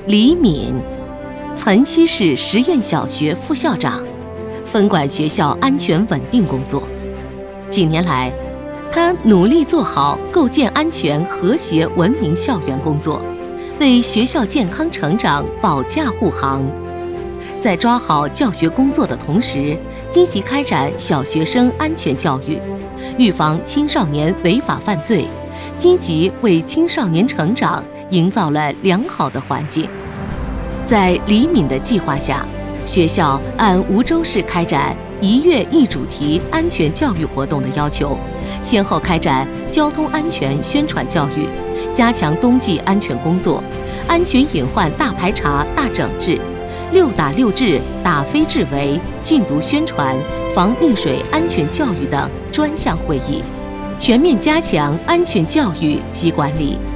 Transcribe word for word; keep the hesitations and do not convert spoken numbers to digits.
李敏，岑溪市实验小学副校长，分管学校安全稳定工作。几年来，他努力做好构建安全、和谐、文明校园工作，为学校健康成长保驾护航。在抓好教学工作的同时，积极开展小学生安全教育，预防青少年违法犯罪，积极为青少年成长营造了良好的环境。在李敏的计划下，学校按梧州市开展一月一主题安全教育活动的要求，先后开展交通安全宣传教育，加强冬季安全工作，安全隐患大排查大整治，六打六治打非治为禁毒宣传、防溺水安全教育等专项会议，全面加强安全教育及管理。